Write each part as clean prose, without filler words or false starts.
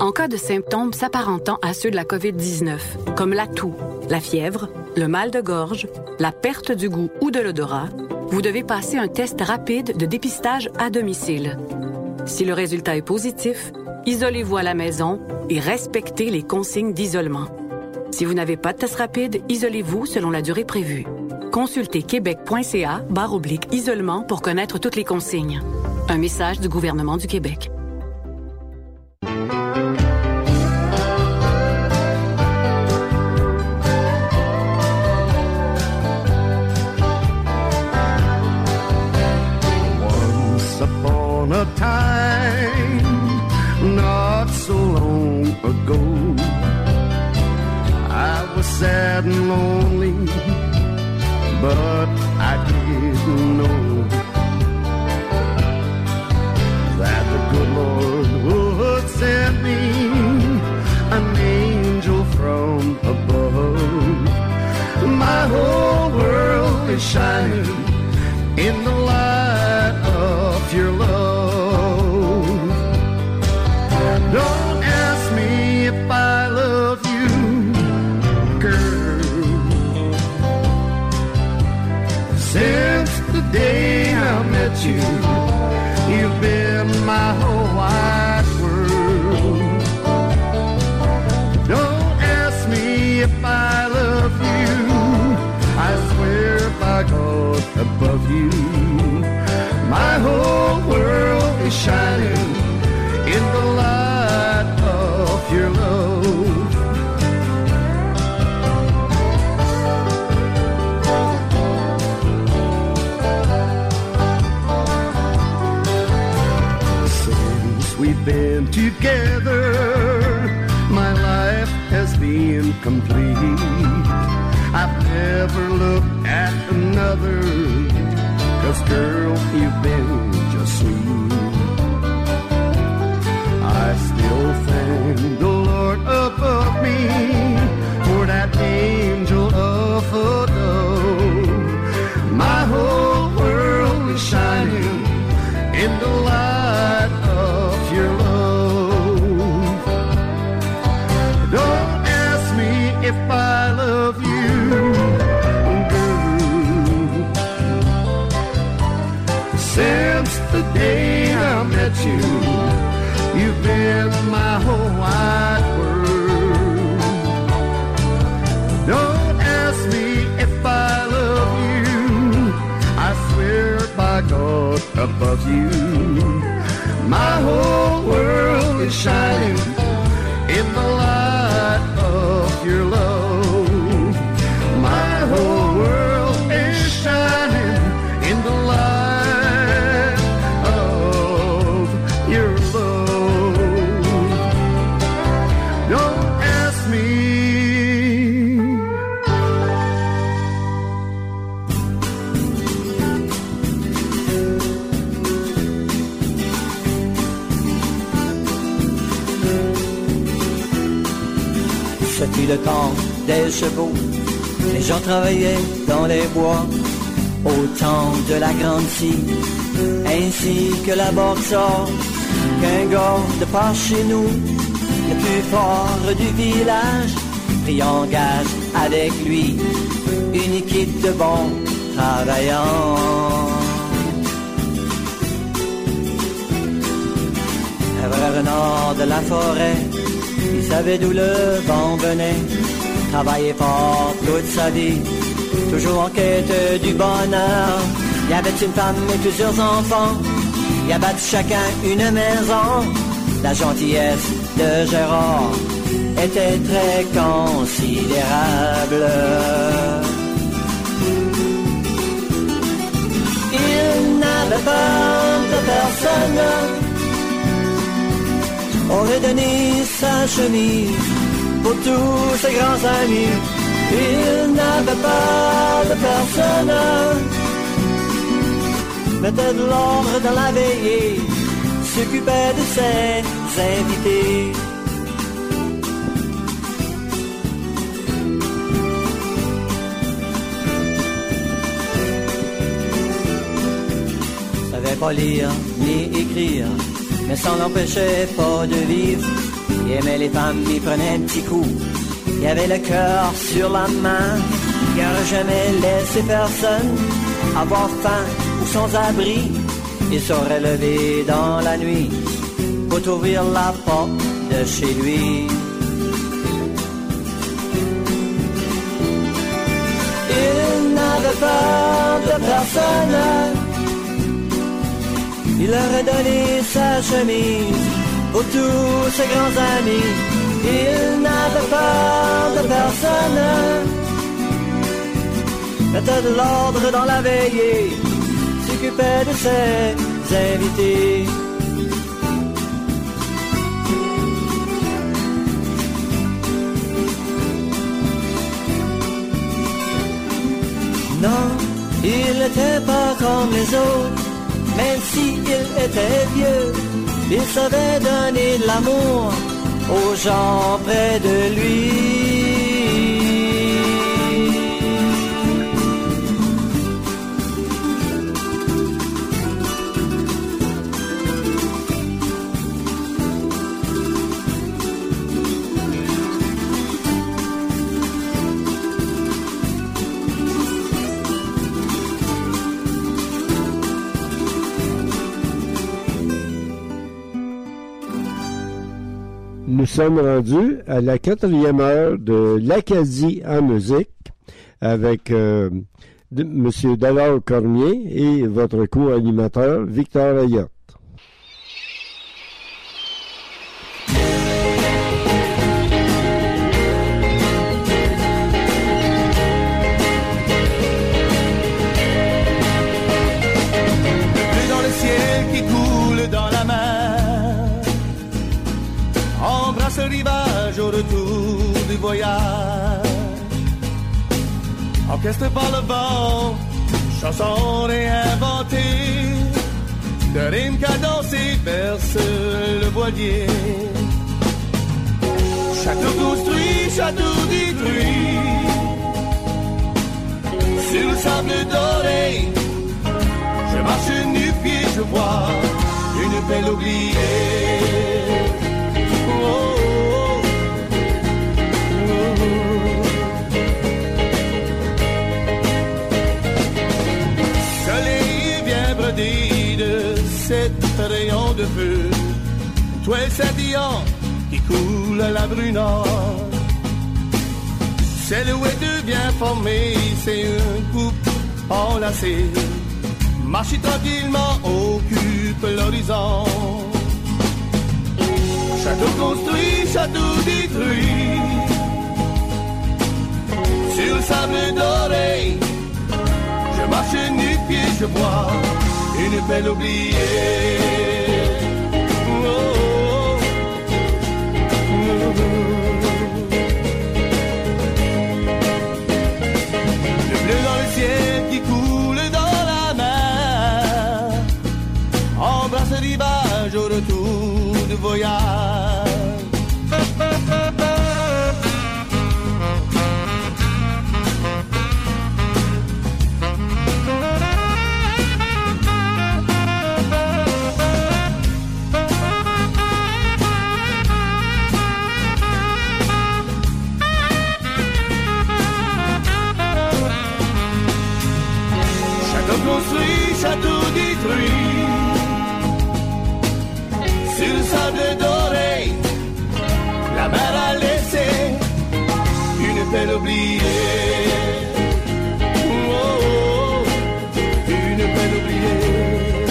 En cas de symptômes s'apparentant à ceux de la COVID-19, comme la toux, la fièvre, le mal de gorge, la perte du goût ou de l'odorat, vous devez passer un test rapide de dépistage à domicile. Si le résultat est positif, isolez-vous à la maison et respectez les consignes d'isolement. Si vous n'avez pas de test rapide, isolez-vous selon la durée prévue. Consultez québec.ca/isolement pour connaître toutes les consignes. Un message du gouvernement du Québec. Once upon a time, not so long ago, I was sad and lonely, but I didn't know that the good Lord would send me an angel from above. My whole world is shining in the light of your love. Don't ask me if I love you, girl. Since the day I met you, you've been my whole wide world. Don't ask me if I love you, I swear by God above you, my whole world is shining in the light of your love. Since we've been together, my life has been complete. I've never looked at another, 'cause girl, you've been just sweet. I still thank the Lord above me for that angel of a dove. My whole world is shining in the light of your love. Don't ask me if I love you, girl. Since the day I met you, you've been my whole wide world. Don't ask me if I love you, I swear by God above you, my whole world is shining in the light of your love. My whole world is shining in the light of your love. Don't ask me. Ce fut le temps des chevaux, les gens travaillaient dans les bois, au temps de la grande scie, ainsi que la boxeur, qu'un gars de par chez nous, le plus fort du village, prit en gage avec lui une équipe de bons travailleurs. Un vrai renard de la forêt, il savait d'où le vent venait, travaillait fort toute sa vie, toujours en quête du bonheur. Il y avait une femme et plusieurs enfants, il y avait chacun une maison. La gentillesse de Gérard était très considérable. Il n'avait peur de personne, aurait donné sa chemise pour tous ses grands amis. Il n'avait pas de personne, mettait de l'ordre dans la veillée, s'occupait de ses invités. Savait pas lire ni écrire, mais ça n'empêchait pas de vivre. Il aimait les femmes, il prenait un petit coup. Il avait le cœur sur la main. Il n'aurait jamais laissé personne avoir faim ou sans abri. Il saurait lever dans la nuit pour ouvrir la porte de chez lui. Il n'avait peur de personne. Il aurait donné sa chemise pour tous ses grands amis. Il n'avait peur de personne. Mettait de l'ordre dans la veillée, s'occupait de ses invités. Non, il n'était pas comme les autres, même s'il était vieux. Il savait donner de l'amour aux gens près de lui. Nous sommes rendus à la 4e heure de l'Acadie en musique avec M. Delors Cormier et votre co-animateur Victor Ayotte. Ce rivage au retour du voyage, orchestré par le vent, chanson réinventée, de rimes cadencées berce le voilier. Château construit, château détruit, sur le sable doré, je marche nu-pied, je vois une belle oubliée. Oh. De cet rayon de feu, toile scintillant qui coule à la brunante. Silhouette bien formée, c'est une coupe enlacée. Marche tranquillement, occupe l'horizon. Château construit, château détruit. Sur le sable doré, je marche nu-pied, je vois une belle oubliée. Oh, oh, oh. Le bleu dans le ciel qui coule dans la mer embrasse le rivage au retour du voyage. Construit, château détruit, sur le sable doré, la mer a laissé une belle oubliée. Oh, oh, une belle oubliée.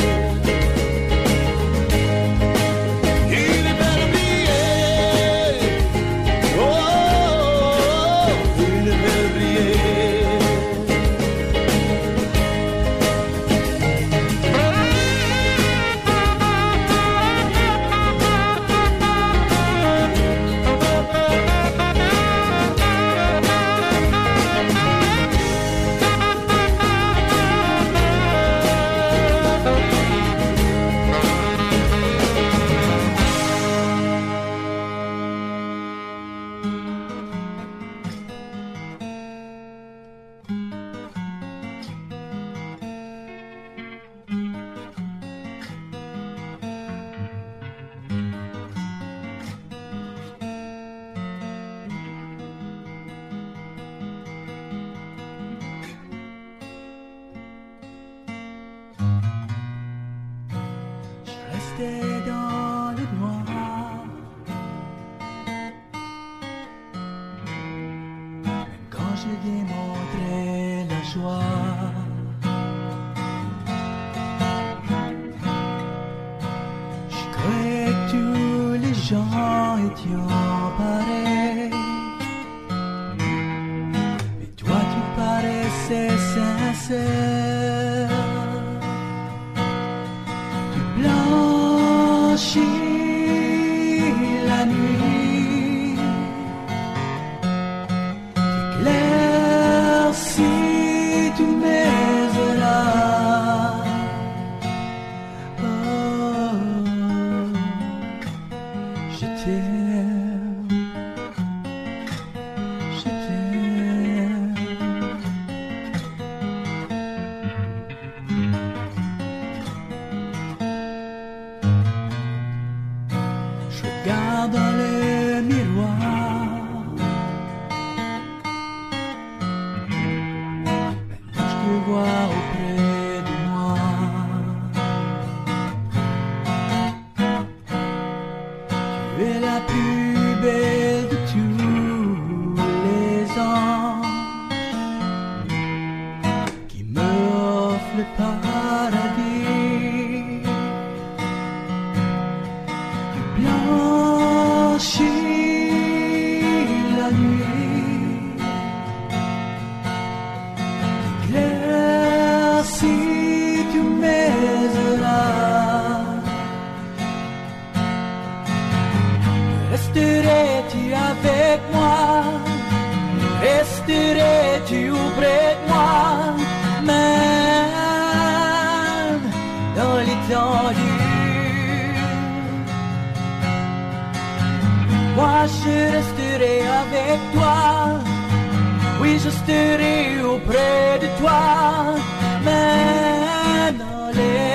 Une belle oubliée. Oh, oh, oh, une belle oubliée. j'étais dans le noir. Même quand je démontrais la joie. Je croyais que tous les gens étaient pareils. Mais toi tu paraissais sincère. Blanchis la nuit, t'éclaircis tous mes orages. Oh, je t'aime, je t'aime. Regarde dans le miroir. Maintenant je te vois auprès de moi. Tu es la plus belle de tous les anges qui me offre le paradis. Blanchis la nuit, éclaircis tous mes orages. Resterais-tu avec moi? Resterais-tu auprès de moi? Même dans l'étendue. Moi je resterai avec toi, oui je resterai auprès de toi, même dans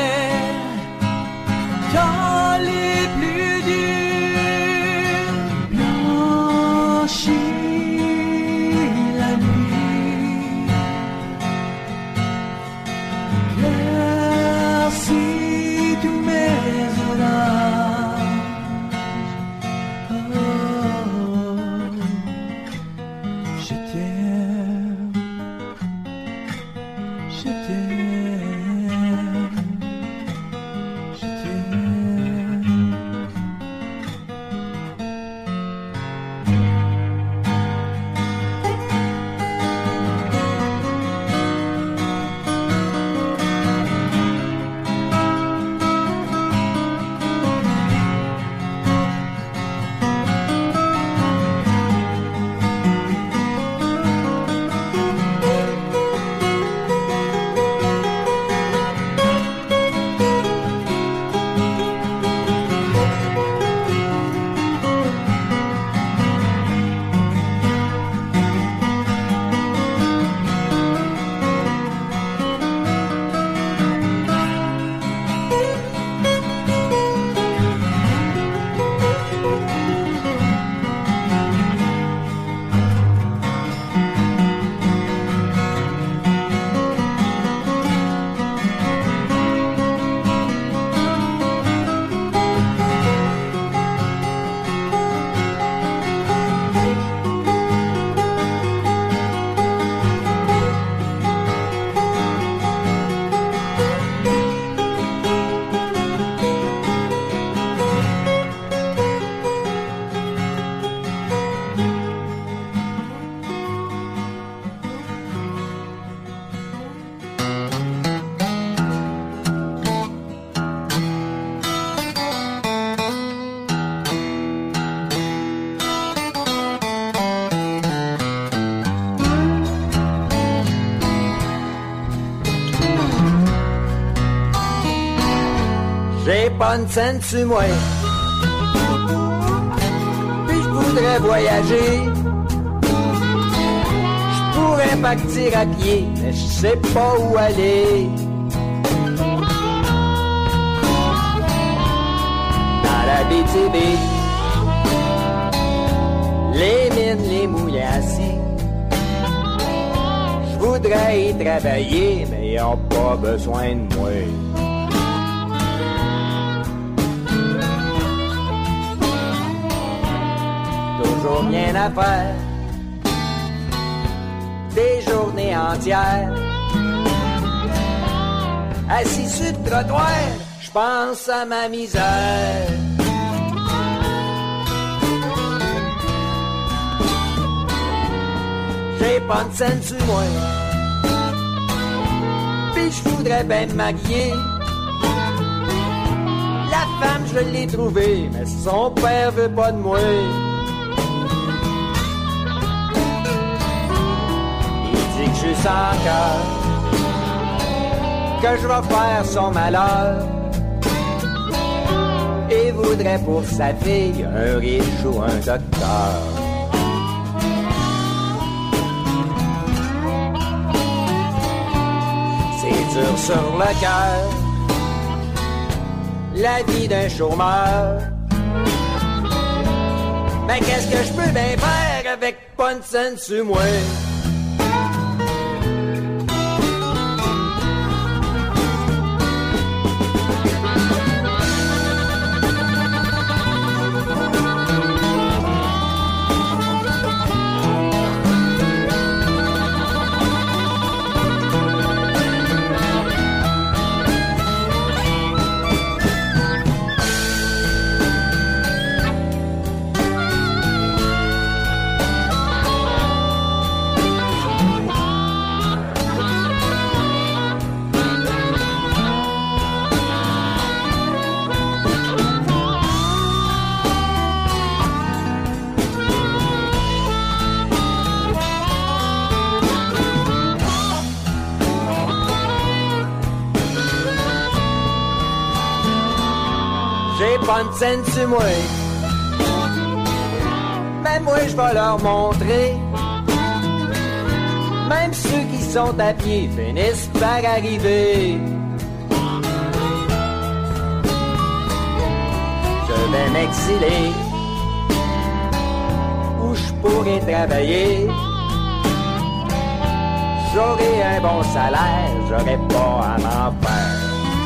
les plus durs. Blanchis la nuit, éclaircis tous mes orages. Je t'aime, je t'aime, je t'aime. J'ai pas une scène sur moi. Puis je voudrais voyager. Je pourrais partir à pied, mais je sais pas où aller. Dans la BTB, les mines, les mouillassis. Je voudrais y travailler, mais ils ont pas besoin de moi. toujours rien à faire. Des journées entières. Assis sur le trottoir, je pense à ma misère. J'ai pas de scène sur moi. Puis je voudrais bien m'habiller. La femme, je l'ai trouvée, mais son père veut pas de moi. Il dit que je suis sans cœur, que je vais faire son malheur. Et voudrait pour sa fille un riche ou un docteur. C'est dur sur le cœur, la vie d'un chômeur. Mais qu'est-ce que je peux bien faire avec pas une scène sur moi? Pas une scène sur moi, mais moi je vais leur montrer. Même ceux qui sont à pied finissent par arriver. Je vais m'exiler où je pourrai travailler. J'aurai un bon salaire, j'aurai pas à m'en faire.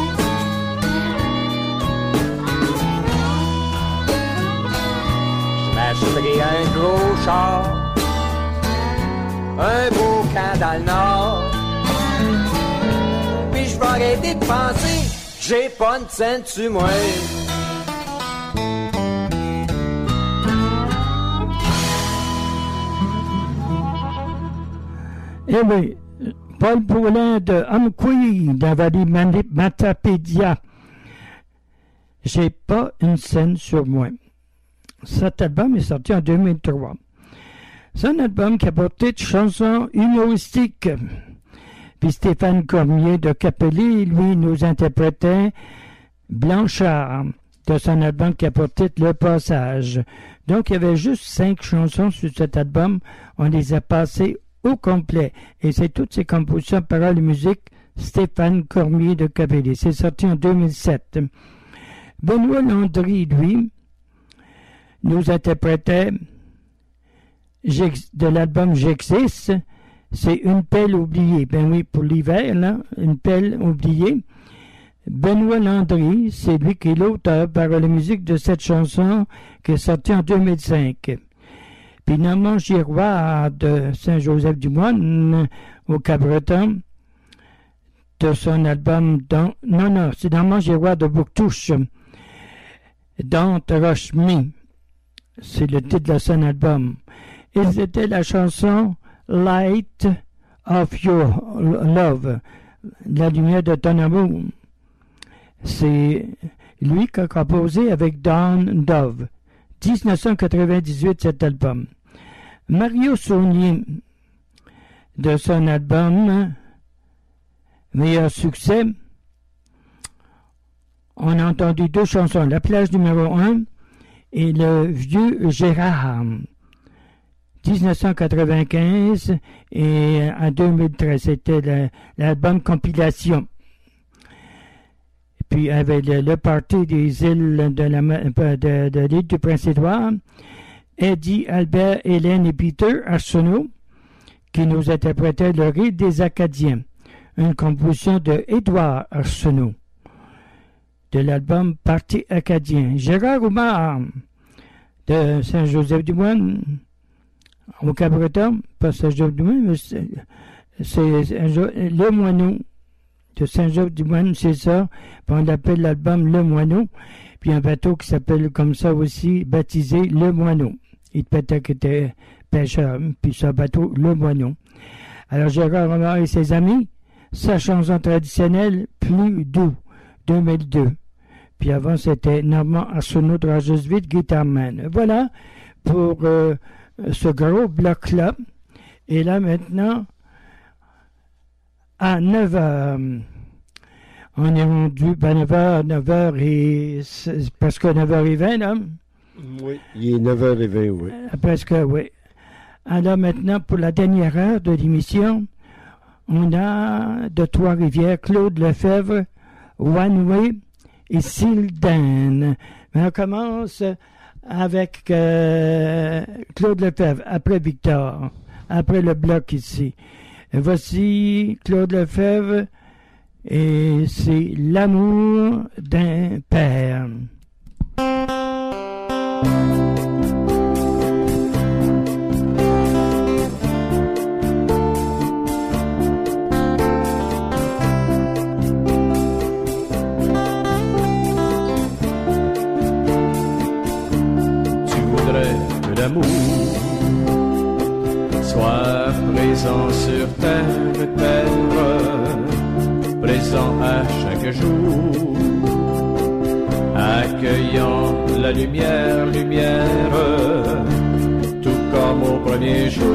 J'achèterai un gros char, un beau camp dans le nord. Puis je vais arrêter de penser, j'ai pas une scène sur moi. Eh oui, Paul Paulin de Amqui, d'Avali Matapédia. J'ai pas une scène sur moi. Cet album est sorti en 2003. C'est un album qui a porté de chansons humoristiques. Puis Stéphane Cormier de Capelli, lui, nous interprétait Blanchard de son album qui a porté Le Passage. Donc, il y avait juste 5 chansons sur cet album. On les a passées au complet. Et c'est toutes ces compositions, paroles et musique, Stéphane Cormier de Capelli. C'est sorti en 2007. Benoît Landry, lui, nous interprétait de l'album J'existe, c'est Une pelle oubliée. Ben oui, pour l'hiver, là, Une pelle oubliée. Benoît Landry, c'est lui qui est l'auteur, paroles et musique de cette chanson qui est sortie en 2005. Puis Normand Giroir de Saint-Joseph-du-Moine, au Cabreton, de son album c'est Normand Giroir de Bouctouche, Don't Rush Me. C'est le titre de son album. Et c'était la chanson Light of Your Love, la lumière de ton amour. C'est lui qui a composé avec Don Dove. 1998, cet album. Mario Saunier, de son album Meilleur succès, on a entendu 2 chansons, La plage numéro 1 et Le vieux Gérard, 1995 et en 2013, c'était l'album compilation. Puis avec le party des îles de l'île du Prince-Édouard, Eddie, Albert, Hélène et Peter Arsenault, qui nous interprétaient Le rire des Acadiens, une composition de Édouard Arsenault, de l'album Parti acadien. Gérard Oumar, de Saint-Joseph-du-Moine, au Cap-Breton, pas Saint-Joseph-du-Moine, mais c'est Le Moineau de Saint-Joseph-du-Moine, c'est ça. Puis on l'appelle l'album Le Moineau. Puis un bateau qui s'appelle comme ça aussi, baptisé Le Moineau. Il peut-être qu'il était pêcheur, puis ce bateau, Le Moineau. Alors Gérard Romard et ses amis, sa chanson traditionnelle, Plus doux, 2002. Puis avant, c'était Normand Arsenault, Dragesville, Guitarman. Voilà pour ce gros bloc-là. Et là, maintenant, à 9h, on est rendu, 9h et... Parce que 9h20, là. Oui, il est 9h20, oui. Presque, oui. Alors maintenant, pour la dernière heure de l'émission, on a de Trois-Rivières, Claude Lefebvre, One Way et Sylvain. Mais on commence avec Claude Lefebvre, après Victor, après le bloc ici. Et voici Claude Lefebvre et c'est L'amour d'un père. L'amour soit présent sur terre, présent à chaque jour, accueillant la lumière, tout comme au premier jour,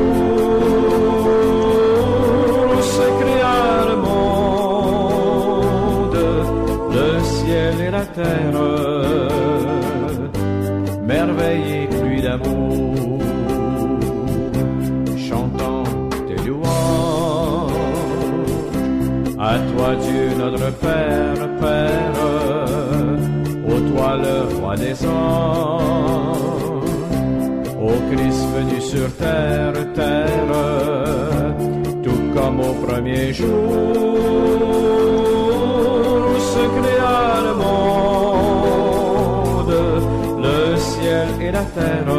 se créa le monde, le ciel et la terre, merveille et pluie d'amour, chantant tes louanges. À toi Dieu notre Père, ô toi le roi des anges, ô Christ venu sur terre, tout comme au premier jour, se créa le monde, le ciel et la terre,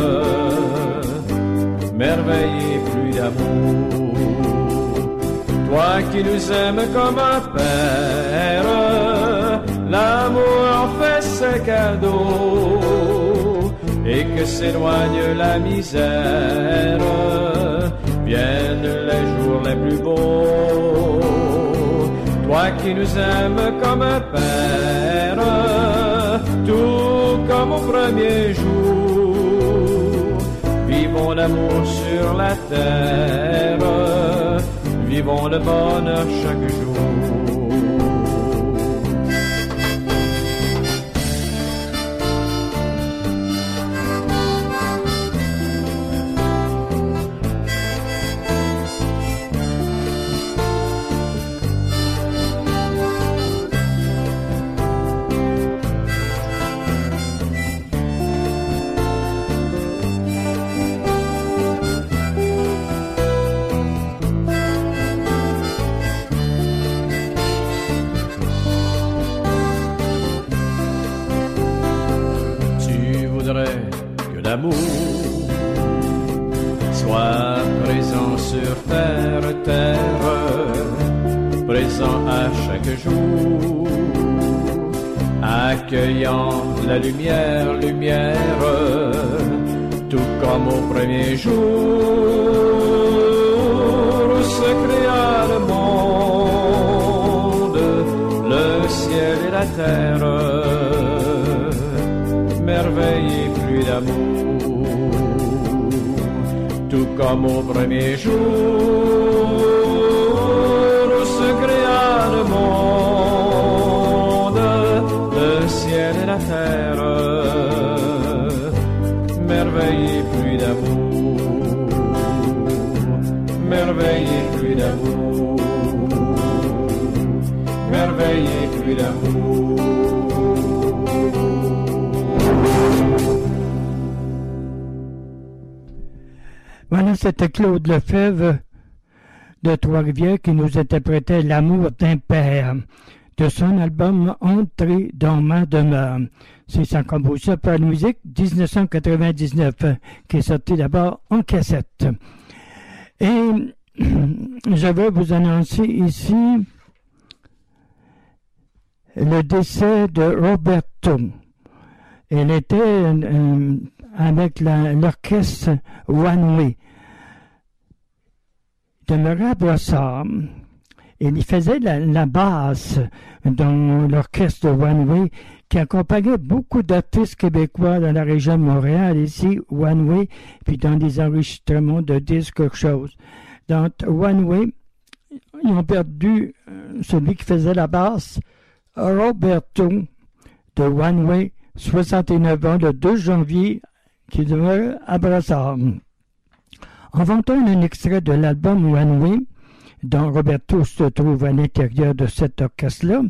merveille et pluie d'amour. Toi qui nous aimes comme un père, l'amour fait ses cadeaux, et que s'éloigne la misère, viennent les jours les plus beaux. Toi qui nous aimes comme un père, tout comme au premier jour, vivons l'amour sur la terre, vivons le bonheur chaque jour. L'amour soit présent sur terre, présent à chaque jour, accueillant la lumière, tout comme au premier jour, se créa le monde, le ciel et la terre, merveille et pluie d'amour. Tout comme au premier jour, se créa le monde, le ciel et la terre, merveille et pluie d'amour, merveille et pluie d'amour, merveille et pluie d'amour. Voilà, c'était Claude Lefebvre de Trois-Rivières qui nous interprétait L'amour d'un père de son album « Entrer dans ma demeure ». C'est sa composition pour la musique 1999 qui est sorti d'abord en cassette. Et je vais vous annoncer ici le décès de Roberto. Elle était avec l'orchestre One Way. Il demeurait à Brossard. Et il faisait la basse dans l'orchestre One Way qui accompagnait beaucoup d'artistes québécois dans la région de Montréal, ici, One Way, puis dans des enregistrements de disques, quelque chose. Dans One Way, ils ont perdu celui qui faisait la basse, Roberto, de One Way, 69 ans, le 2 janvier, qui demeure à Brossard. En vantant un extrait de l'album One Way, dont Roberto se trouve à l'intérieur de cet orchestre-là,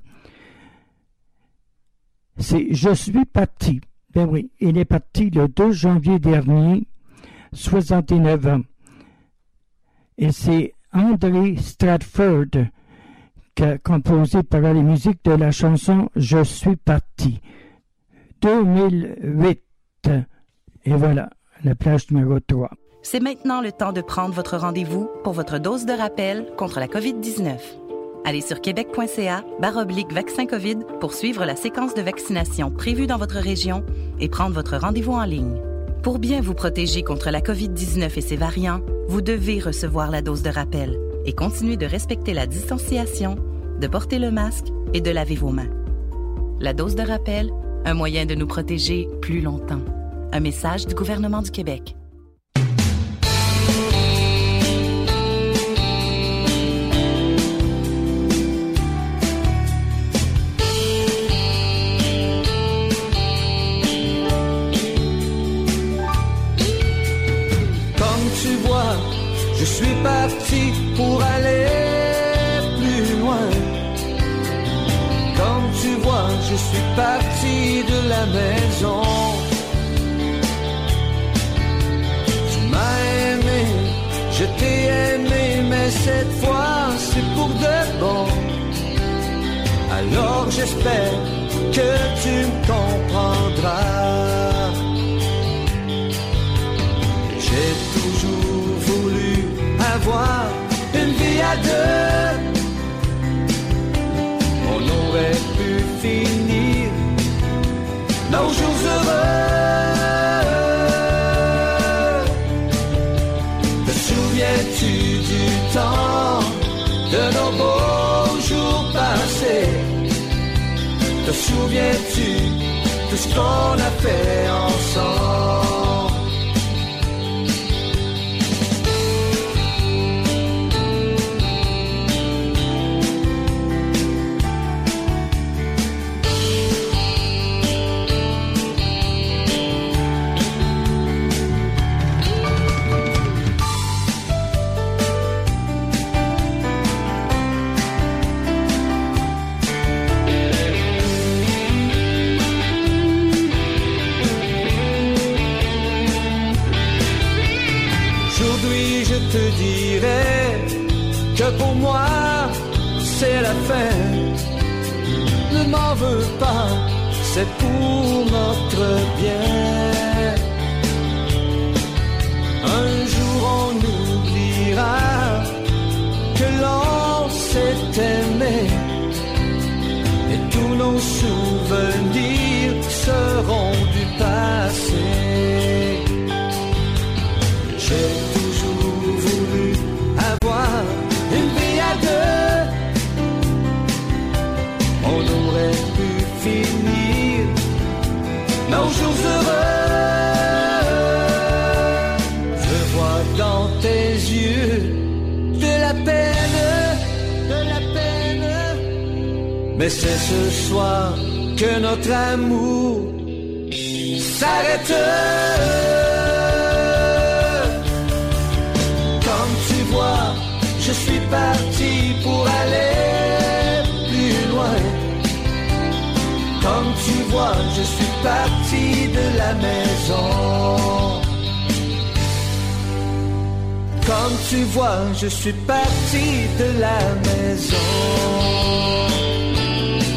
c'est « Je suis parti ». Ben oui, il est parti le 2 janvier dernier, 69 ans. Et c'est André Stratford qui a composé par les musiques de la chanson « Je suis parti ». 2008. Et voilà, la plage numéro 3. C'est maintenant le temps de prendre votre rendez-vous pour votre dose de rappel contre la COVID-19. Allez sur québec.ca/vaccin COVID pour suivre la séquence de vaccination prévue dans votre région et prendre votre rendez-vous en ligne. Pour bien vous protéger contre la COVID-19 et ses variants, vous devez recevoir la dose de rappel et continuer de respecter la distanciation, de porter le masque et de laver vos mains. La dose de rappel, un moyen de nous protéger plus longtemps. Un message du gouvernement du Québec. Je suis parti pour aller plus loin. Comme tu vois, je suis parti de la maison. Tu m'as aimé, je t'ai aimé, mais cette fois c'est pour de bon. Alors j'espère que tu me comprendras. J'ai toujours voulu avoir une vie à deux. On aurait pu finir nos jours heureux. Te souviens-tu du temps de nos beaux jours passés? Te souviens-tu de ce qu'on a fait ensemble? Te dirais que pour moi c'est la fin. Ne m'en veux pas, c'est pour notre bien. Un jour on oubliera que l'on s'est aimé et tous nos souvenirs seront du passé. J'ai voulu avoir une vie à deux. On aurait pu finir nos jours heureux. Je vois dans tes yeux de la peine, mais c'est ce soir que notre amour s'arrête. Je suis parti pour aller plus loin. Comme tu vois, je suis parti de la maison. Comme tu vois, je suis parti de la maison.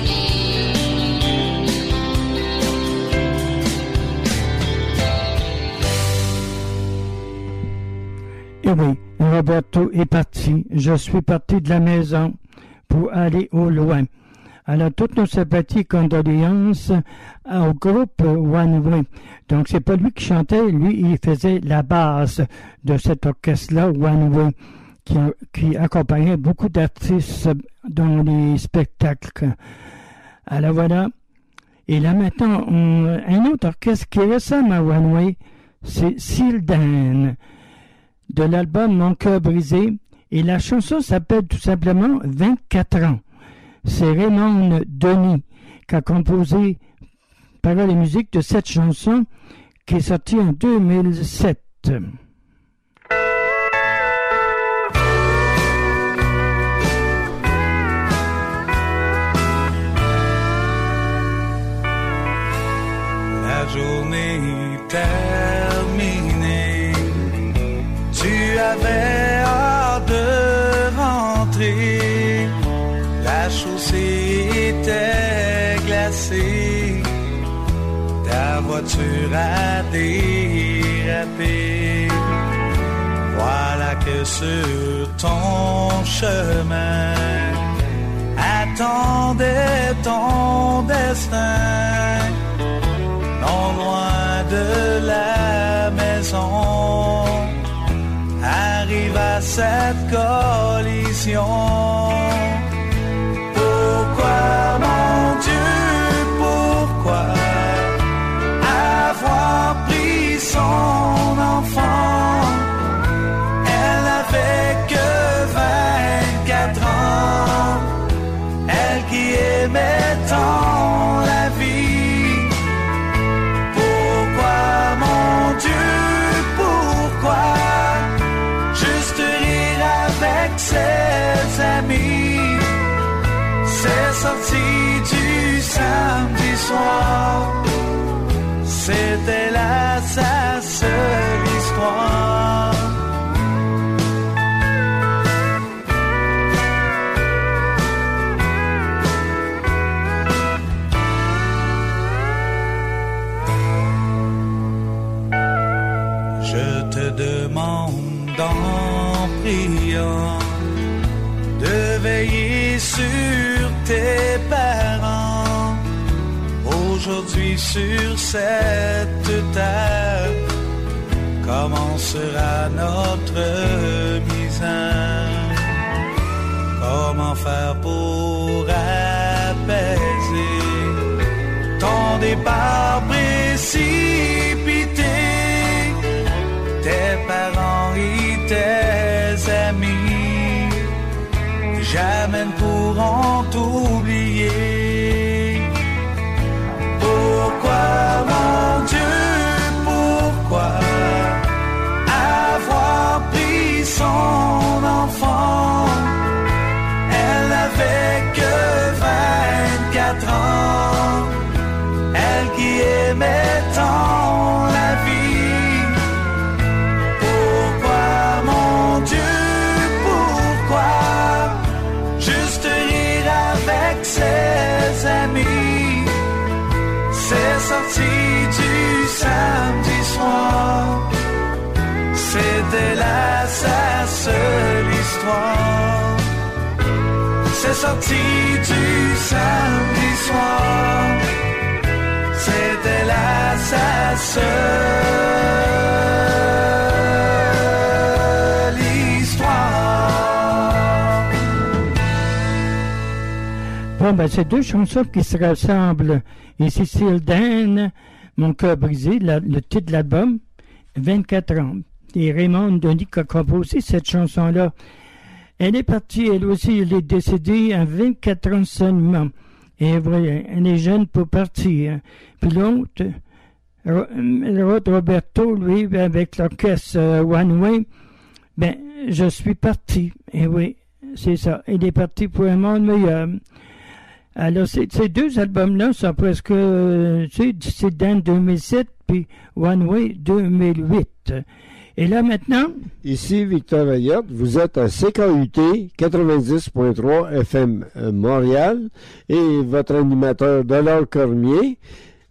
Roberto est parti. Je suis parti de la maison pour aller au loin. Alors, toutes nos sympathies et condoléances au groupe One Way. Donc, c'est pas lui qui chantait, lui, il faisait la base de cet orchestre-là, One Way, qui accompagnait beaucoup d'artistes dans les spectacles. Alors, voilà. Et là, maintenant, un autre orchestre qui ressemble à One Way, c'est Seal Dan, de l'album Mon cœur brisé. Et la chanson s'appelle tout simplement 24 ans. C'est Raymond Denis qui a composé paroles et musique de cette chanson qui est sortie en 2007. La journée terminée, tu avais hâte de rentrer. La chaussée était glacée, ta voiture a dérapé. Voilà que sur ton chemin attendait ton destin. Non loin de la maison, arriva cette collision. Pourquoi, mon Dieu, pourquoi avoir pris son enfant? Elle n'avait que 24 ans, elle qui aimait tant la vie. Pourquoi, mon Dieu, pourquoi juste rire avec ses amis? C'est sorti du samedi soir, c'était là sa seule histoire. Je te demande en priant de veiller sur tes parents. Aujourd'hui sur cette terre commencera notre misère. Comment faire pour apaiser ton départ précipité? Tes parents et tes amis jamais ne pourront t'oublier. Pourquoi, mon Dieu, pourquoi avoir pris son enfant? Elle n'avait que 24 ans, elle qui aimait tant la vie. Pourquoi, mon Dieu, pourquoi juste rire avec ses amis? C'est sorti du samedi soir, c'était là sa seule histoire. C'est sorti du samedi soir, c'était là sa seule histoire. Bon, ben, c'est deux chansons qui se ressemblent. Ici, Seal Dan, Mon cœur brisé, le titre de l'album, 24 ans. Et Raymond Denis qui a composé cette chanson-là. Elle est partie, elle aussi, elle est décédée à 24 ans seulement. Et voilà, elle est jeune pour partir. Puis l'autre, Roberto, lui, avec l'orchestre One Way, ben, je suis parti. Et oui, c'est ça. Il est parti pour un monde meilleur. Alors, ces deux albums-là sont presque, tu sais, c'est Dan 2007, puis One Way 2008. Et là, maintenant... Ici, Victor Ayotte, vous êtes à CKUT 90.3 FM Montréal et votre animateur Delors Cormier.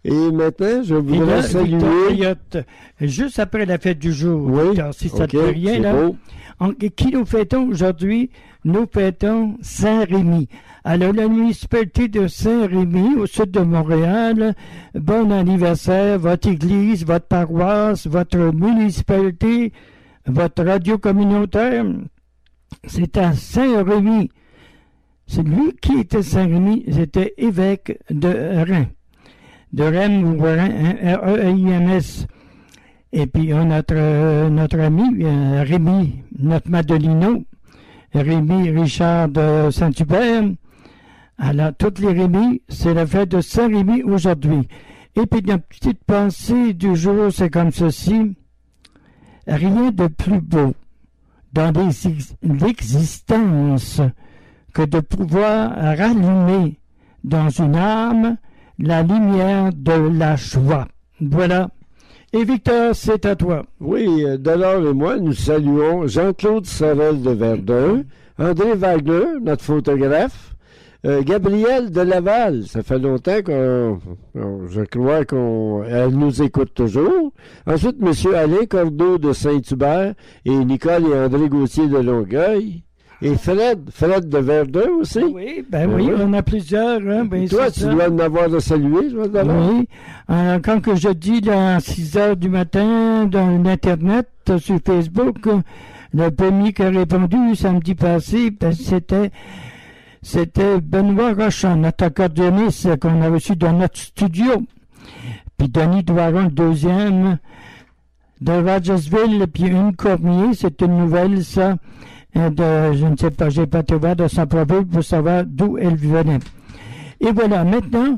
Et maintenant, je voudrais saluer... Victor Elliott, juste après la fête du jour, oui, Victor, si ça te fait rien, là. Qui nous fêtons aujourd'hui? Nous fêtons Saint-Rémy. Alors, la municipalité de Saint-Rémy, au sud de Montréal, bon anniversaire, votre église, votre paroisse, votre municipalité, votre radio communautaire. C'est à Saint-Rémy. C'est lui qui était Saint-Rémy, c'était évêque de Reims. De Reims ou Reims, R-E-I-M-S. Et puis, notre ami, Rémy, notre Madelino, Rémy Richard de Saint-Hubert. Alors, toutes les Rémy, c'est la fête de Saint-Rémy aujourd'hui. Et puis, la petite pensée du jour, c'est comme ceci. Rien de plus beau dans l'existence que de pouvoir rallumer dans une âme la lumière de la joie. Voilà. Et Victor, c'est à toi. Oui, Delors et moi, nous saluons Jean-Claude Sorel de Verdun, André Wagner, notre photographe, Gabrielle de Laval. Ça fait longtemps je crois qu'elle nous écoute toujours. Ensuite, M. Alain Cordeau de Saint-Hubert et Nicole et André Gauthier de Longueuil. Et Fred de Verdun aussi. Oui, oui, on a plusieurs. Hein, ben, toi, tu dois en avoir à saluer, je vois. Oui. Quand que je dis à 6 heures du matin dans l'Internet, sur Facebook, le premier qui a répondu samedi passé, ben, c'était Benoît Rochon, notre accordéoniste qu'on a reçu dans notre studio. Puis Denis Doiron, le deuxième, de Rogersville, puis une Cormier, c'est une nouvelle, ça. Je ne sais pas, j'ai pas été voir de son profil pour savoir d'où elle venait. Et voilà, maintenant,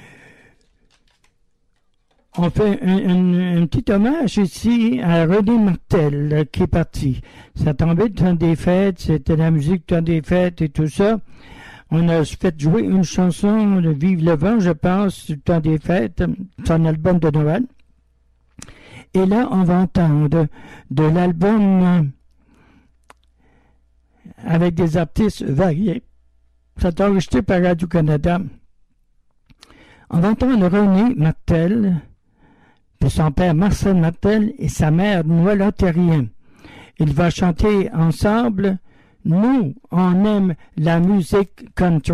on fait un petit hommage ici à René Martel, qui est parti. Ça tombait du temps des fêtes, c'était la musique du temps des fêtes et tout ça. On a fait jouer une chanson de Vive le vent, je pense, du temps des fêtes, son album de Noël. Et là, on va entendre de l'album avec des artistes variés. C'est enregistré par Radio-Canada. On va entendre René Martel, puis son père Marcel Martel et sa mère Noëlla Terrien. Ils vont chanter ensemble « Nous, on aime la musique country »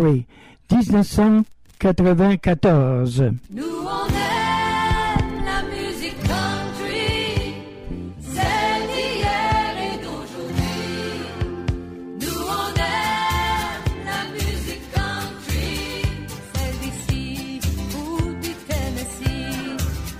1994. Nous, on aime la musique country, celle d'hier et d'aujourd'hui. Nous, on aime la musique country, celle d'ici ou du Tennessee.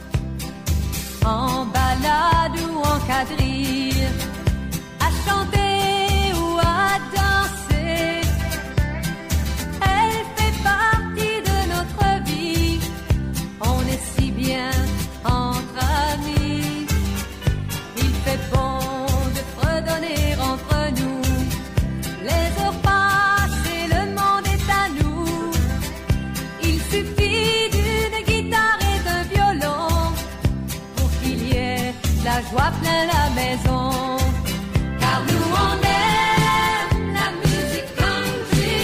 En balade ou en quadrille, à chanter ou à danser, elle fait partie de notre vie. On est si bien entre amis. Il fait bon de fredonner entre nous. Les heures passent et le monde est à nous. Il suffit d'une guitare et d'un violon pour qu'il y ait la joie plein la maison. Car nous on aime la musique country,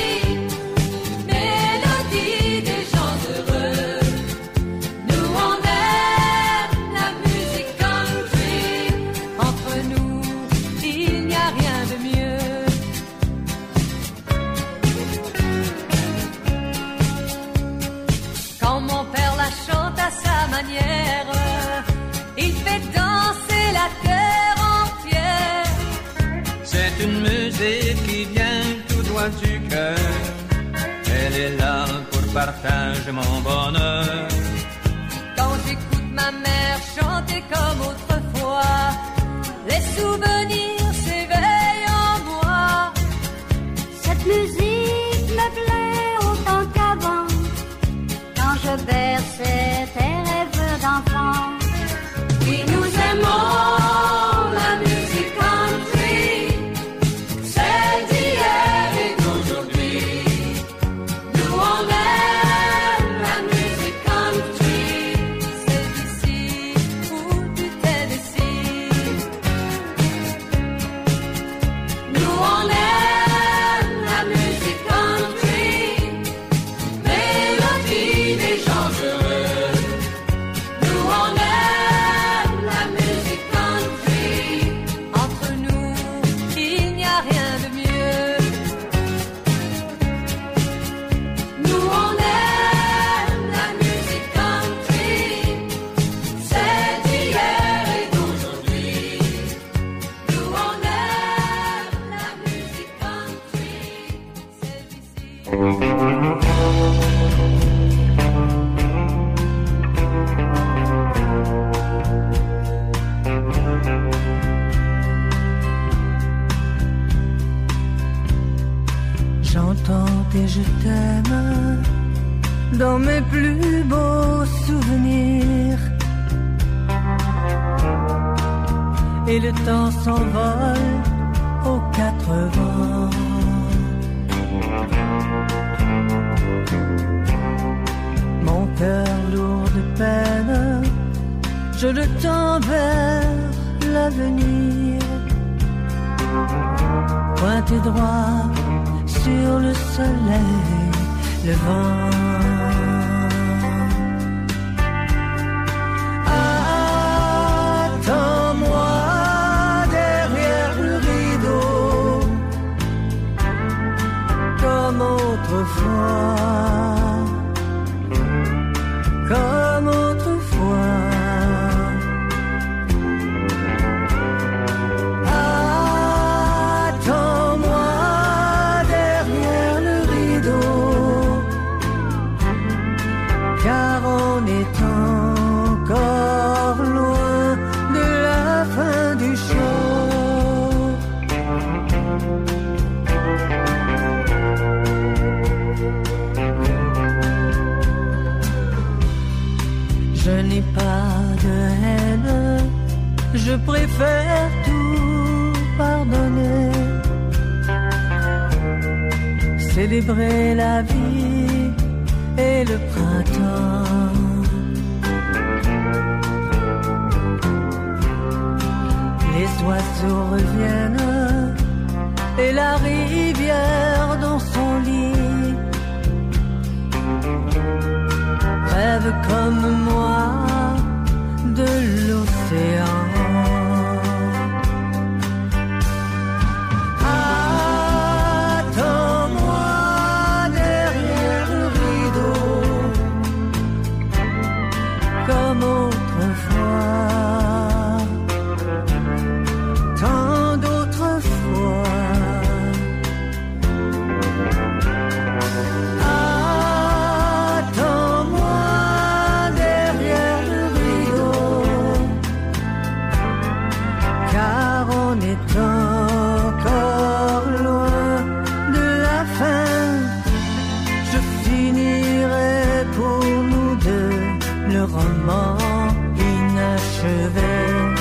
mélodie des gens heureux. Nous on aime la musique country, entre nous il n'y a rien de mieux. Quand mon père la chante à sa manière, il fait danser la terre entière. C'est une musique qui vient tout droit du cœur. Elle est là pour partager mon bonheur. Quand j'écoute ma mère chanter comme autrefois, les souvenirs s'éveillent en moi. Cette musique me plaît autant qu'avant, quand je berçais tes rêves d'enfant. Oui, nous aimons la musique country, celle d'hier et d'aujourd'hui. Nous on aime la musique country, celle d'ici ou du Tennessee. Nous on aime la musique country, mélodie des gens heureux. Nous on aime la musique country, c'est d'hier et d'aujourd'hui. Nous on aime la musique country, c'est d'ici. J'entends tes je t'aime dans mes plus beaux souvenirs. Et le temps s'envole aux 4 vents. Mon cœur lourd de peine, je le tends vers l'avenir. Pointé droit sur le soleil levant. Attends-moi derrière le rideau, comme autrefois, comme autrefois. Car on est encore loin de la fin du show. Je n'ai pas de haine, je préfère tout pardonner. Célébrer la vie et le printemps. Les oiseaux reviennent et la rivière dans son lit rêve comme moi de l'océan. Comme autrefois, tant d'autres fois. Attends-moi derrière le rideau, car on est encore loin de la fin. Je finirai pour nous deux le roman inachevé.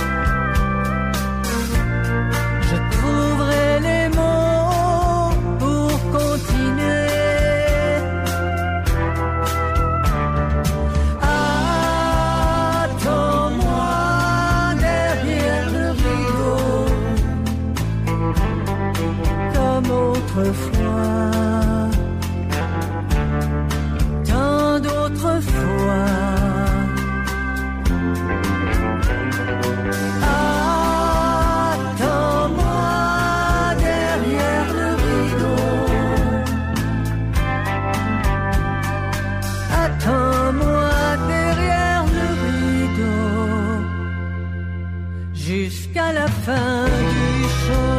Je trouverai les mots pour continuer. Attends-moi derrière le rideau, comme autrefois, tant d'autres fois. Jusqu'à la fin du show.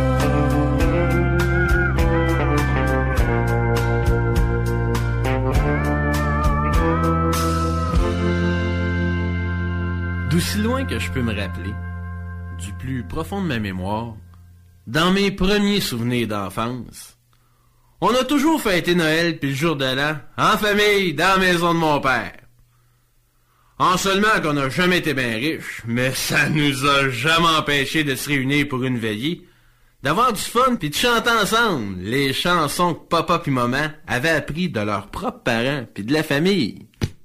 D'aussi loin que je peux me rappeler, du plus profond de ma mémoire, dans mes premiers souvenirs d'enfance, on a toujours fêté Noël puis le jour de l'an, en famille, dans la maison de mon père. En seulement qu'on n'a jamais été bien riches, mais ça nous a jamais empêché de se réunir pour une veillée, d'avoir du fun pis de chanter ensemble les chansons que papa pis maman avaient appris de leurs propres parents pis de la famille.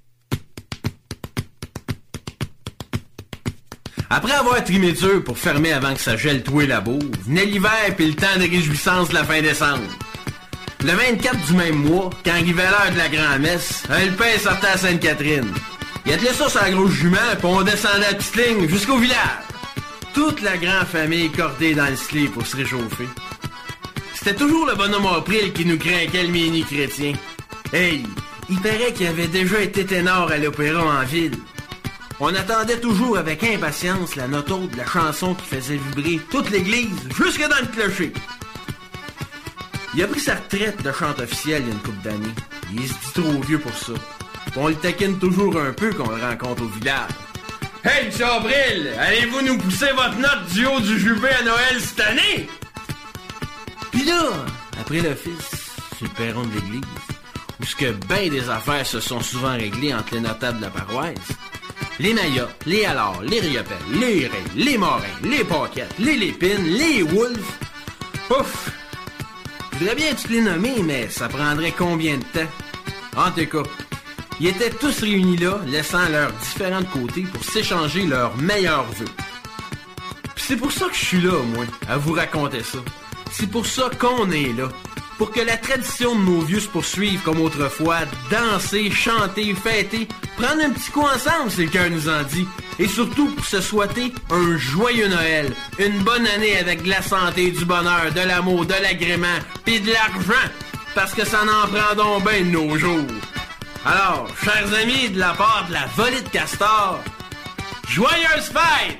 Après avoir trimé dur pour fermer avant que ça gèle tout et la boue, venait l'hiver pis le temps de réjouissance de la fin décembre. Le 24 du même mois, quand arrivait l'heure de la grand-messe, le pain sortait à Sainte-Catherine. Il attelait ça sur la grosse jument, puis on descendait la petite ligne jusqu'au village. Toute la grande famille cordée dans le slip pour se réchauffer. C'était toujours le bonhomme April qui nous craquait le mini chrétien. Hey, il paraît qu'il avait déjà été ténor à l'opéra en ville. On attendait toujours avec impatience la note haute de la chanson qui faisait vibrer toute l'église, jusque dans le clocher. Il a pris sa retraite de chant officiel il y a une couple d'années. Il se dit trop vieux pour ça. On le taquine toujours un peu qu'on le rencontre au village. Hey, M. Abril, allez-vous nous pousser votre note du haut du jubé à Noël cette année? Pis là, après l'office, sur le perron de l'église, où ce que ben des affaires se sont souvent réglées entre les notables de la paroisse, les Mayas, les Allard, les Riopelles, les Rays, les Morins, les Paquettes, les Lépines, les Wolves. Ouf! Je voudrais bien tous les nommer, mais ça prendrait combien de temps? En tout cas, ils étaient tous réunis là, laissant leurs différents côtés pour s'échanger leurs meilleurs vœux. Puis c'est pour ça que je suis là, moi, à vous raconter ça. C'est pour ça qu'on est là. Pour que la tradition de nos vieux se poursuive comme autrefois, danser, chanter, fêter, prendre un petit coup ensemble, si le cœur nous en dit. Et surtout pour se souhaiter un joyeux Noël, une bonne année avec de la santé, du bonheur, de l'amour, de l'agrément, pis de l'argent, parce que ça n'en prend donc bien de nos jours. Alors, chers amis, de la part de la volée de Castor, joyeuses fêtes!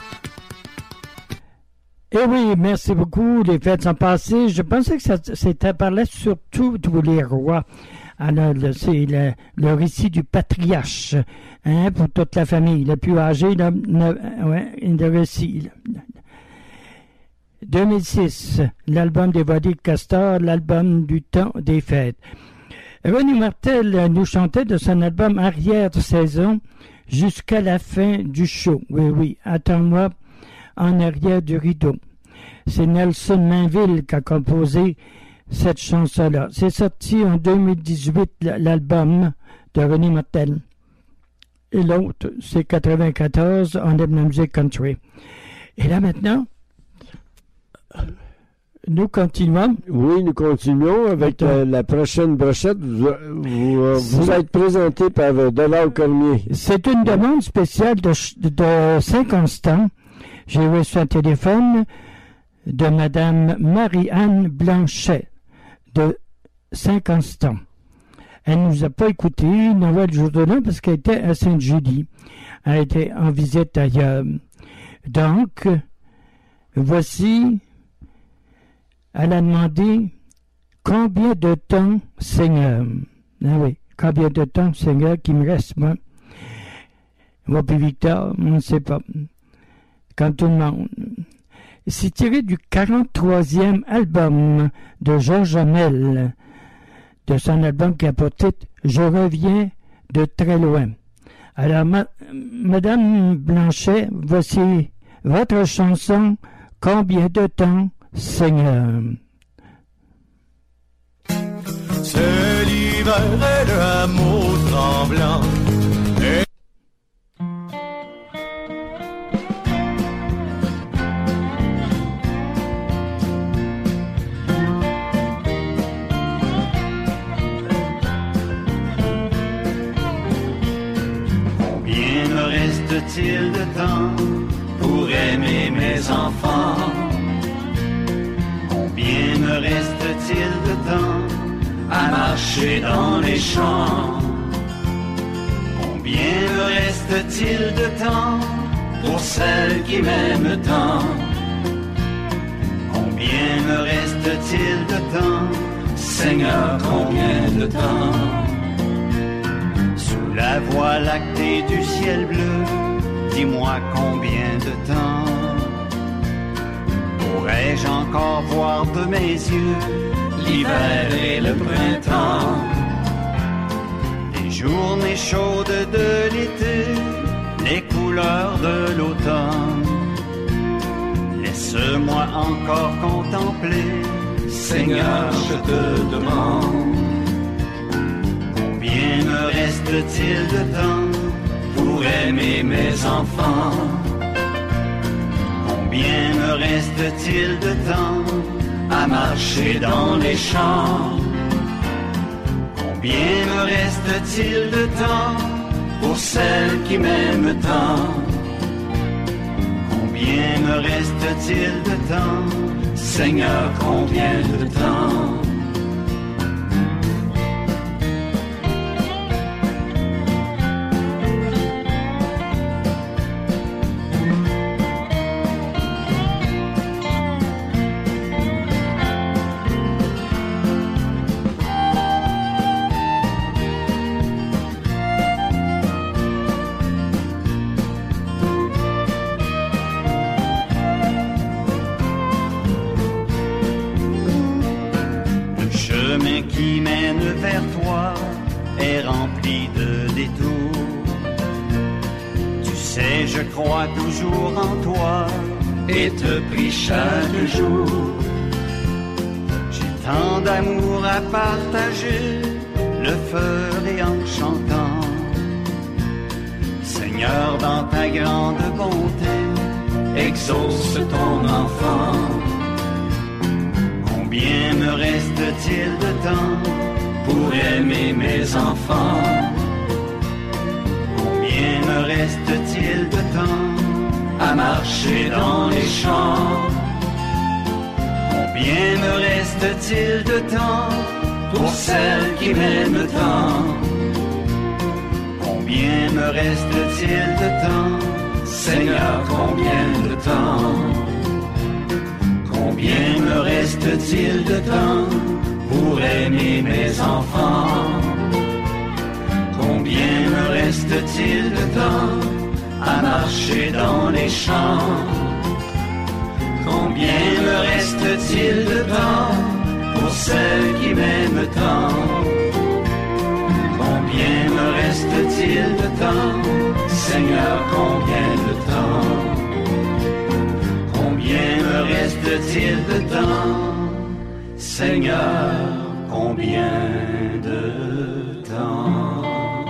Eh oui, merci beaucoup. Les fêtes sont passées. Je pensais que ça parlait surtout de les rois. Alors, c'est le récit du patriarche, hein, pour toute la famille. Le plus âgé, le récit. 2006, l'album des volées de Castor, l'album du temps des fêtes. René Martel nous chantait de son album Arrière de saison jusqu'à la fin du show. Oui, oui, attends-moi en arrière du rideau. C'est Nelson Mainville qui a composé cette chanson-là. C'est sorti en 2018, l'album de René Martel. Et l'autre, c'est 94, on aime la musique country. Et là maintenant, nous continuons. Oui, nous continuons avec la prochaine brochette. Vous êtes présenté par Delors Cormier. C'est une demande spéciale de Saint-Constant. J'ai reçu un téléphone de Madame Marie-Anne Blanchet de Saint-Constant. Elle ne nous a pas écouté Noël jour de l'an parce qu'elle était à Sainte-Julie. Elle était en visite ailleurs. Donc, voici, elle a demandé combien de temps, Seigneur. Ah oui, combien de temps, Seigneur, qui me reste, moi. Moi puis Victor, on ne sait pas. Comme tout le monde. C'est tiré du 43e album de Georges Hamel, de son album qui a pour titre « Je reviens de très loin ». Alors, Madame Blanchet, voici votre chanson « Combien de temps, Seigneur ». C'est l'hiver et le hameau tremblant. Reste-t-il de temps pour aimer mes enfants? Combien me reste-t-il de temps à marcher dans les champs? Combien me reste-t-il de temps pour celle qui m'aime tant? Combien me reste-t-il de temps, Seigneur, combien de temps? Sous la voie lactée du ciel bleu, dis-moi combien de temps pourrais-je encore voir de mes yeux l'hiver et le printemps, les journées chaudes de l'été, les couleurs de l'automne. Laisse-moi encore contempler, Seigneur, je te demande. Combien me reste-t-il de temps pour aimer mes enfants? Combien me reste-t-il de temps à marcher dans les champs? Combien me reste-t-il de temps pour celle qui m'aime tant? Combien me reste-t-il de temps, Seigneur, combien de temps? chemin qui mène vers toi est rempli de détours. Tu sais, je crois toujours en toi et te prie chaque jour. J'ai tant d'amour à partager, le ferai en chantant. Seigneur, dans ta grande bonté, exauce ton enfant. Combien me reste-t-il de temps pour aimer mes enfants? Combien me reste-t-il de temps à marcher dans les champs? Combien me reste-t-il de temps pour celle qui m'aime tant? Combien me reste-t-il de temps, Seigneur, combien de temps? Combien me reste-t-il de temps pour aimer mes enfants? Combien me reste-t-il de temps à marcher dans les champs? Combien me reste-t-il de temps pour celle qui m'aime tant? Combien me reste-t-il de temps, Seigneur, combien de temps? Combien me reste-t-il de temps, Seigneur, combien de temps?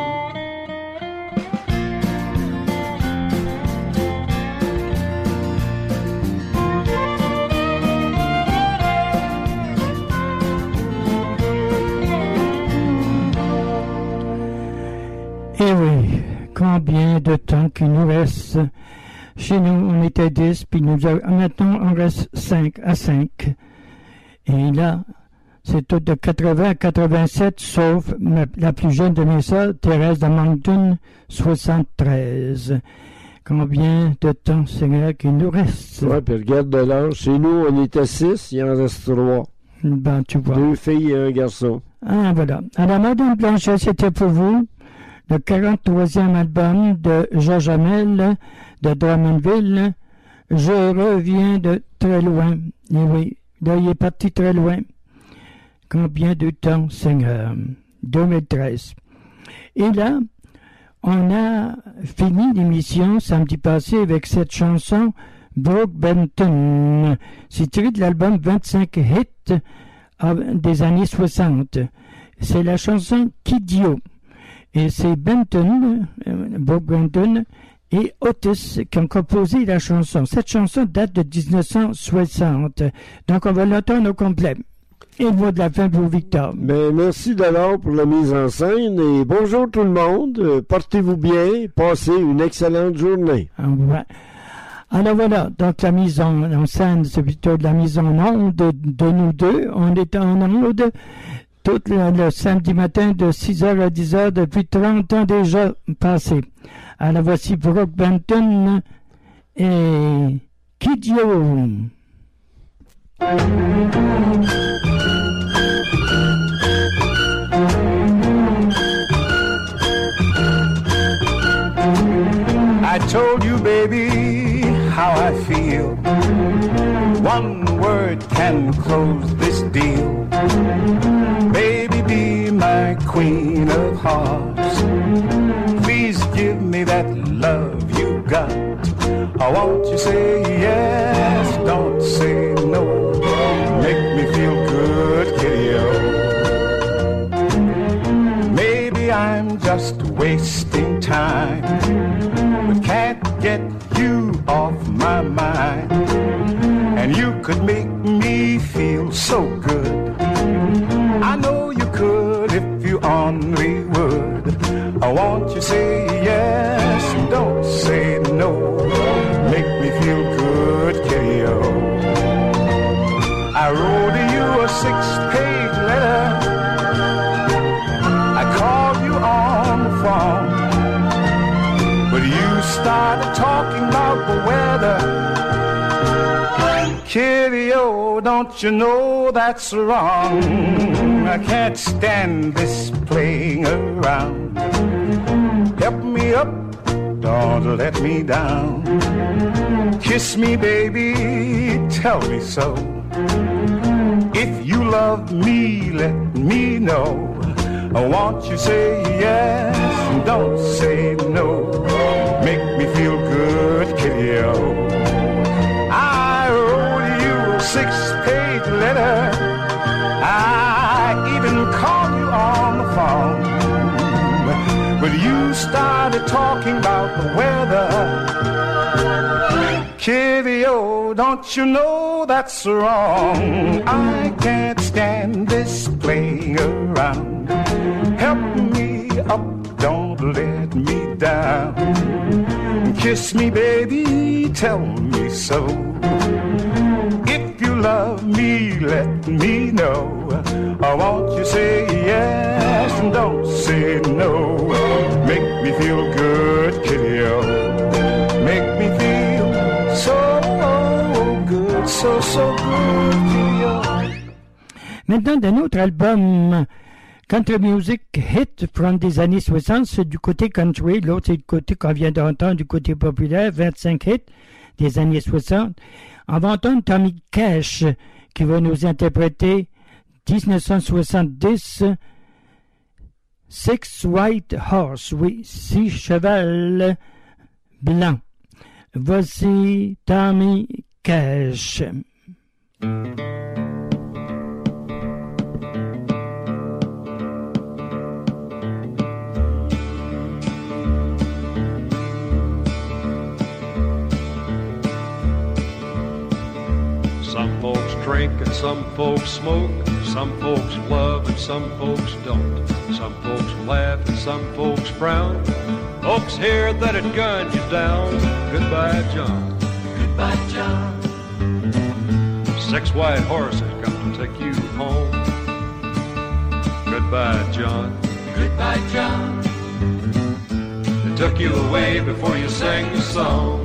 Eh oui, combien de temps qu'il nous reste? Chez nous, on était 10, puis maintenant, on reste 5 à 5. Et là, c'est tout de 80 à 87, sauf la plus jeune de mes sœurs, Thérèse de Moncton, 73. Combien de temps, Seigneur, qu'il nous reste? Oui, puis regarde de l'âge. Chez nous, on était 6, il en reste 3. Ben, tu vois. 2 filles et un garçon. Ah, voilà. Alors, Madame Blanchet, c'était pour vous le 43e album de Georges Hamel de Drummondville. Je reviens de très loin. Et oui, là, il est parti très loin. Combien de temps, Seigneur? 2013. Et là, on a fini l'émission samedi passé avec cette chanson Brook Benton. C'est tiré de l'album 25 hits des années 60. C'est la chanson Kidio. Et c'est Benton, Brook Benton et Otis qui ont composé la chanson. Cette chanson date de 1960. Donc, on va l'entendre au complet. Et le mot de la fin pour Victor. Ben, merci d'abord pour la mise en scène et bonjour tout le monde. Portez-vous bien. Passez une excellente journée. Ouais. Alors voilà, donc la mise en scène, c'est plutôt de la mise en onde de nous deux. On est en onde tout le samedi matin de 6h à 10h depuis 30 ans déjà passés. Alors voici Brook Benton et Kidio. I told you, baby, how I feel. One word can close this deal. Baby, be my queen of hearts. Please give me that love you got. I want you say yes, don't say no. Make me feel good, kitty-o. Maybe I'm just wasting time, but can't get you off my mind. And you could make me feel so good. I know you could if you only would. I want you to say yes, don't say no. Make me feel good, kitty-o. I wrote you a 6-page letter. I called you on the phone, but you started talking about the weather. Kitty-o, don't you know that's wrong? I can't stand this playing around. Help me up, don't let me down. Kiss me, baby, tell me so. If you love me, let me know. Won't you say yes and don't say no? Make me feel good, Kitty-O. I wrote you a 6-page letter. I even called you on the phone. But you started talking about the weather. Kitty-O, don't you know that's wrong? I can't stand this playing around. Help me up, don't let me down. Kiss me, baby, tell me so. If you love me, let me know. Won't you say yes and don't say no? Make me feel good, Kitty-O. Make me feel so good, so good, Kitty-O. Maintenant, d'un autre album country music hit from des années 60, c'est du côté country, l'autre c'est du côté qu'on vient d'entendre, du côté populaire, 25 hits des années 60. On va entendre Tommy Cash qui va nous interpréter 1970 Six White Horse, oui, 6 chevals blancs. Voici Tommy Cash. Some folks drink and some folks smoke. Some folks love and some folks don't. Some folks laugh and some folks frown. Folks hear that it gunned you down. Goodbye, John. Goodbye, John. 6 white horses come to take you home. Goodbye, John. Goodbye, John. They took you away before you sang the song.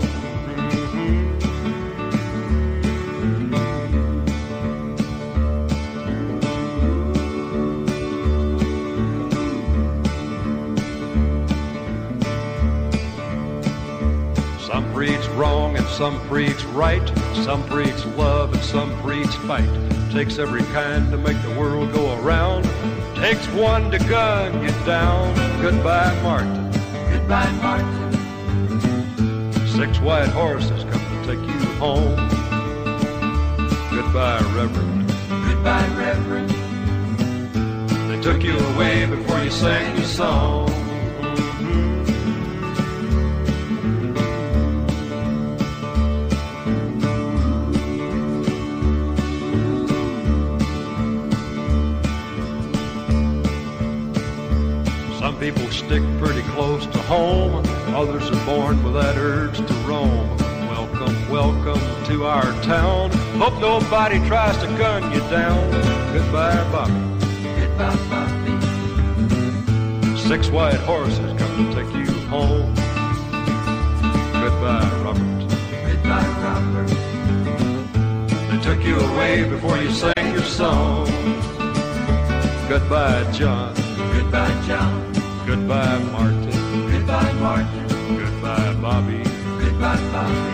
Some preach wrong and some preach right. Some preach love and some preach fight. Takes every kind to make the world go around. Takes one to gun you down. Goodbye, Martin. Goodbye, Martin. 6 white horses come to take you home. Goodbye, Reverend. Goodbye, Reverend. They took you away before you sang your song. Some people stick pretty close to home. Others are born with that urge to roam. Welcome, welcome to our town. Hope nobody tries to gun you down. Goodbye, Bobby. Goodbye, Bobby. 6 white horses come to take you home. Goodbye, Robert. Goodbye, Robert. They took you away before you sang your song. Goodbye, John. Goodbye, John. Goodbye, Martin. Goodbye, Martin. Goodbye, Bobby. Goodbye, Bobby.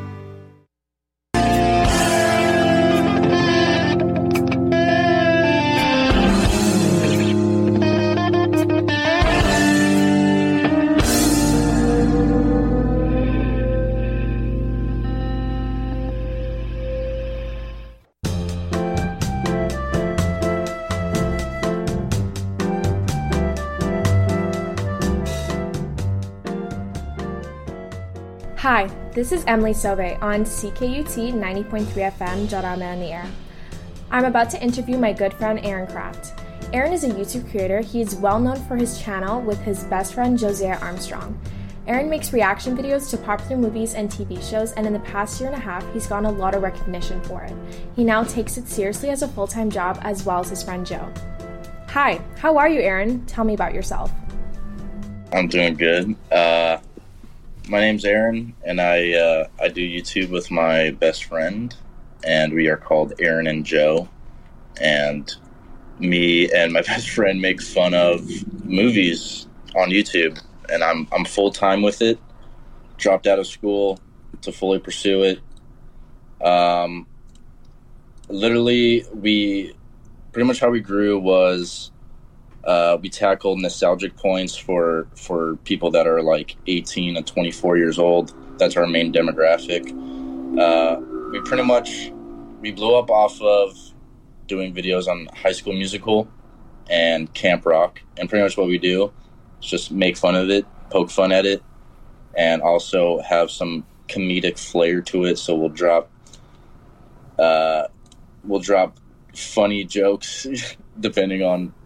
Hi, this is Emily Sauvé on CKUT 90.3 FM, Jarana in the Air. I'm about to interview my good friend Aaron Kraft. Aaron is a YouTube creator. He is well known for his channel with his best friend Josiah Armstrong. Aaron makes reaction videos to popular movies and TV shows, and in the past year and a half, he's gotten a lot of recognition for it. He now takes it seriously as a full-time job, as well as his friend Joe. Hi, how are you, Aaron? Tell me about yourself. I'm doing good. My name's Aaron, and I do YouTube with my best friend, and we are called Aaron and Joe. And me and my best friend make fun of movies on YouTube, and I'm full-time with it. Dropped out of school to fully pursue it. Literally, we pretty much how we grew was we tackled nostalgic points for people that are like 18 and 24 years old. That's our main demographic. We blew up off of doing videos on High School Musical and Camp Rock, and pretty much what we do is just make fun of it, poke fun at it, and also have some comedic flair to it. So we'll drop funny jokes depending on